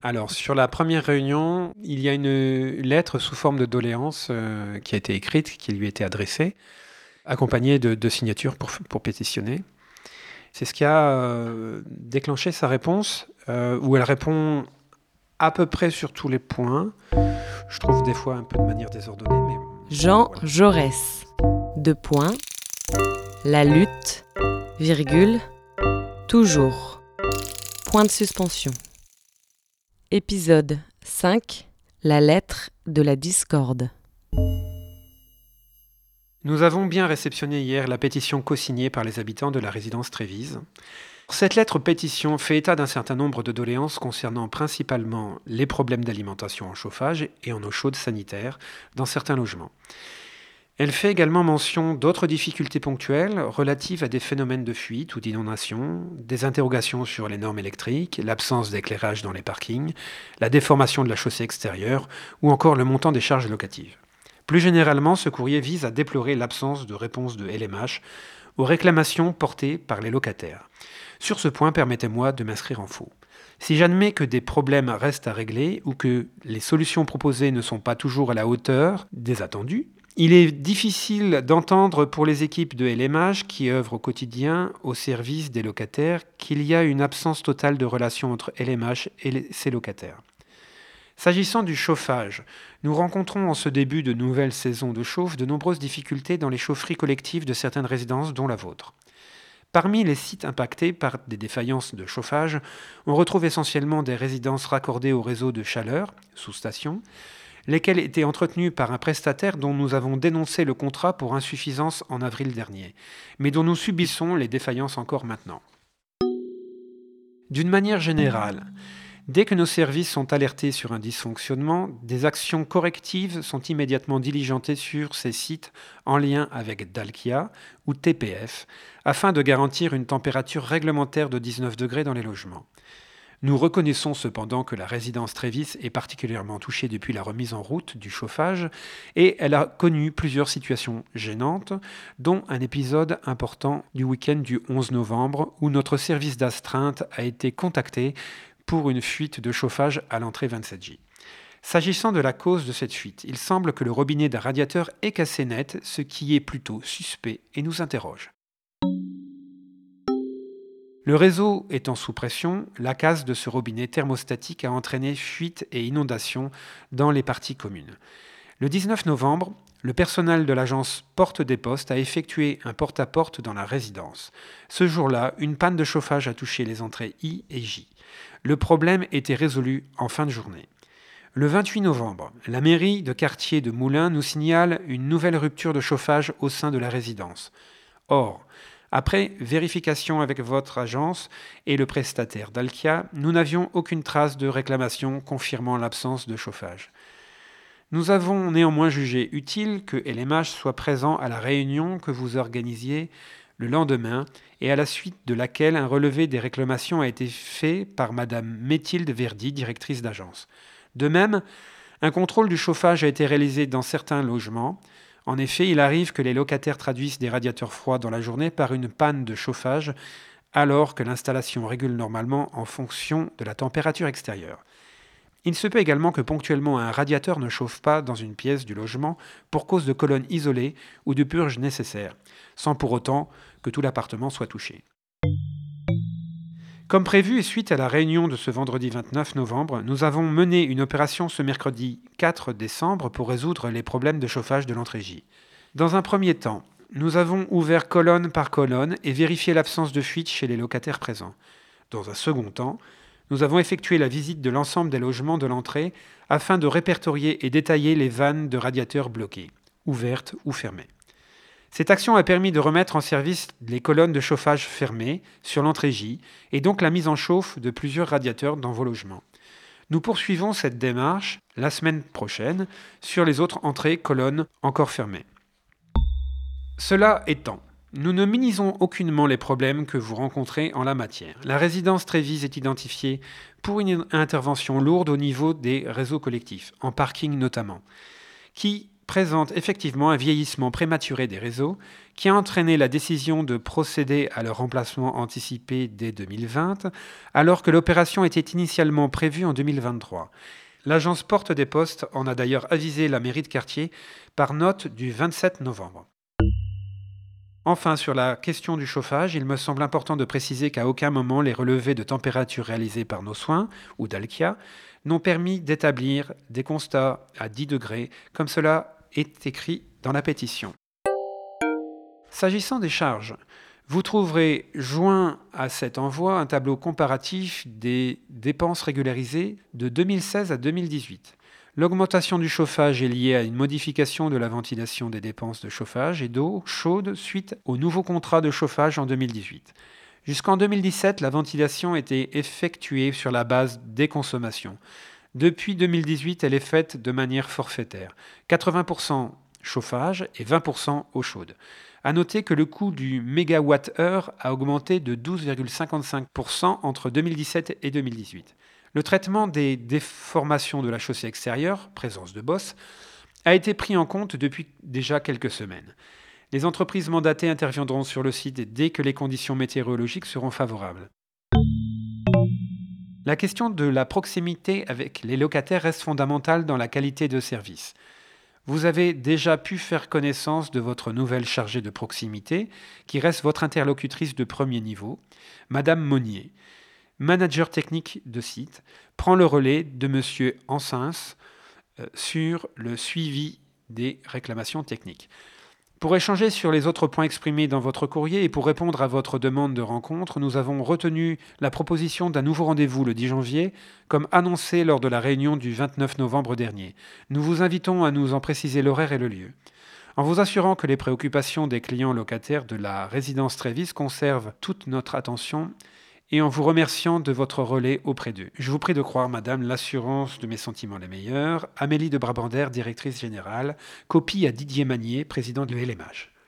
Alors, sur la première réunion, il y a une lettre sous forme de doléance qui a été écrite, qui lui a été adressée, accompagnée de signatures pour pétitionner. C'est ce qui a déclenché sa réponse, où elle répond à peu près sur tous les points. Je trouve des fois un peu de manière désordonnée, mais... Jean voilà. Jaurès. Deux points. La lutte, virgule, toujours. Point de suspension. Épisode 5. La lettre de la discorde. Nous avons bien réceptionné hier la pétition co-signée par les habitants de la résidence Trévise. Cette lettre-pétition fait état d'un certain nombre de doléances concernant principalement les problèmes d'alimentation en chauffage et en eau chaude sanitaire dans certains logements. Elle fait également mention d'autres difficultés ponctuelles relatives à des phénomènes de fuite ou d'inondation, des interrogations sur les normes électriques, l'absence d'éclairage dans les parkings, la déformation de la chaussée extérieure ou encore le montant des charges locatives. Plus généralement, ce courrier vise à déplorer l'absence de réponse de LMH aux réclamations portées par les locataires. Sur ce point, permettez-moi de m'inscrire en faux. Si j'admets que des problèmes restent à régler ou que les solutions proposées ne sont pas toujours à la hauteur des attendus, il est difficile d'entendre pour les équipes de LMH qui œuvrent au quotidien au service des locataires qu'il y a une absence totale de relation entre LMH et ses locataires. S'agissant du chauffage, nous rencontrons en ce début de nouvelle saison de chauffe de nombreuses difficultés dans les chaufferies collectives de certaines résidences, dont la vôtre. Parmi les sites impactés par des défaillances de chauffage, on retrouve essentiellement des résidences raccordées au réseau de chaleur, sous station, lesquelles étaient entretenues par un prestataire dont nous avons dénoncé le contrat pour insuffisance en avril dernier, mais dont nous subissons les défaillances encore maintenant. D'une manière générale, dès que nos services sont alertés sur un dysfonctionnement, des actions correctives sont immédiatement diligentées sur ces sites en lien avec Dalkia ou TPF, afin de garantir une température réglementaire de 19 degrés dans les logements. Nous reconnaissons cependant que la résidence Trévise est particulièrement touchée depuis la remise en route du chauffage et elle a connu plusieurs situations gênantes, dont un épisode important du week-end du 11 novembre où notre service d'astreinte a été contacté pour une fuite de chauffage à l'entrée 27J. S'agissant de la cause de cette fuite, il semble que le robinet d'un radiateur est cassé net, ce qui est plutôt suspect et nous interroge. Le réseau étant sous pression, la casse de ce robinet thermostatique a entraîné fuite et inondation dans les parties communes. Le 19 novembre, le personnel de l'agence Porte des Postes a effectué un porte-à-porte dans la résidence. Ce jour-là, une panne de chauffage a touché les entrées I et J. Le problème était résolu en fin de journée. Le 28 novembre, la mairie de quartier de Moulins nous signale une nouvelle rupture de chauffage au sein de la résidence. Or, après vérification avec votre agence et le prestataire Dalkia, nous n'avions aucune trace de réclamation confirmant l'absence de chauffage. Nous avons néanmoins jugé utile que LMH soit présent à la réunion que vous organisiez le lendemain et à la suite de laquelle un relevé des réclamations a été fait par Madame Mathilde Verdi, directrice d'agence. De même, un contrôle du chauffage a été réalisé dans certains logements. En effet, il arrive que les locataires traduisent des radiateurs froids dans la journée par une panne de chauffage, alors que l'installation régule normalement en fonction de la température extérieure. Il se peut également que ponctuellement un radiateur ne chauffe pas dans une pièce du logement pour cause de colonnes isolées ou de purges nécessaires, sans pour autant que tout l'appartement soit touché. Comme prévu et suite à la réunion de ce vendredi 29 novembre, nous avons mené une opération ce mercredi 4 décembre pour résoudre les problèmes de chauffage de l'entrée J. Dans un premier temps, nous avons ouvert colonne par colonne et vérifié l'absence de fuite chez les locataires présents. Dans un second temps, nous avons effectué la visite de l'ensemble des logements de l'entrée afin de répertorier et détailler les vannes de radiateurs bloquées, ouvertes ou fermées. Cette action a permis de remettre en service les colonnes de chauffage fermées sur l'entrée J et donc la mise en chauffe de plusieurs radiateurs dans vos logements. Nous poursuivons cette démarche la semaine prochaine sur les autres entrées colonnes encore fermées. Cela étant, nous ne minimisons aucunement les problèmes que vous rencontrez en la matière. La résidence Trévise est identifiée pour une intervention lourde au niveau des réseaux collectifs, en parking notamment, qui présente effectivement un vieillissement prématuré des réseaux qui a entraîné la décision de procéder à leur remplacement anticipé dès 2020, alors que l'opération était initialement prévue en 2023. L'agence Porte des Postes en a d'ailleurs avisé la mairie de quartier par note du 27 novembre. Enfin, sur la question du chauffage, il me semble important de préciser qu'à aucun moment les relevés de température réalisés par nos soins ou d'Alkia n'ont permis d'établir des constats à 10 degrés, comme cela est écrit dans la pétition. S'agissant des charges, vous trouverez joint à cet envoi un tableau comparatif des dépenses régularisées de 2016 à 2018. L'augmentation du chauffage est liée à une modification de la ventilation des dépenses de chauffage et d'eau chaude suite au nouveau contrat de chauffage en 2018. Jusqu'en 2017, la ventilation était effectuée sur la base des consommations. Depuis 2018, elle est faite de manière forfaitaire. 80% chauffage et 20% eau chaude. À noter que le coût du mégawatt-heure a augmenté de 12,55% entre 2017 et 2018. Le traitement des déformations de la chaussée extérieure, présence de bosses, a été pris en compte depuis déjà quelques semaines. Les entreprises mandatées interviendront sur le site dès que les conditions météorologiques seront favorables. La question de la proximité avec les locataires reste fondamentale dans la qualité de service. Vous avez déjà pu faire connaissance de votre nouvelle chargée de proximité, qui reste votre interlocutrice de premier niveau, Madame Monnier. Manager technique de site, prend le relais de M. Ansens sur le suivi des réclamations techniques. Pour échanger sur les autres points exprimés dans votre courrier et pour répondre à votre demande de rencontre, nous avons retenu la proposition d'un nouveau rendez-vous le 10 janvier, comme annoncé lors de la réunion du 29 novembre dernier. Nous vous invitons à nous en préciser l'horaire et le lieu. En vous assurant que les préoccupations des clients locataires de la résidence Trévise conservent toute notre attention et en vous remerciant de votre relais auprès d'eux. Je vous prie de croire, madame, l'assurance de mes sentiments les meilleurs. Amélie de Brabander, directrice générale. Copie à Didier Magnier, président de l'ELMH.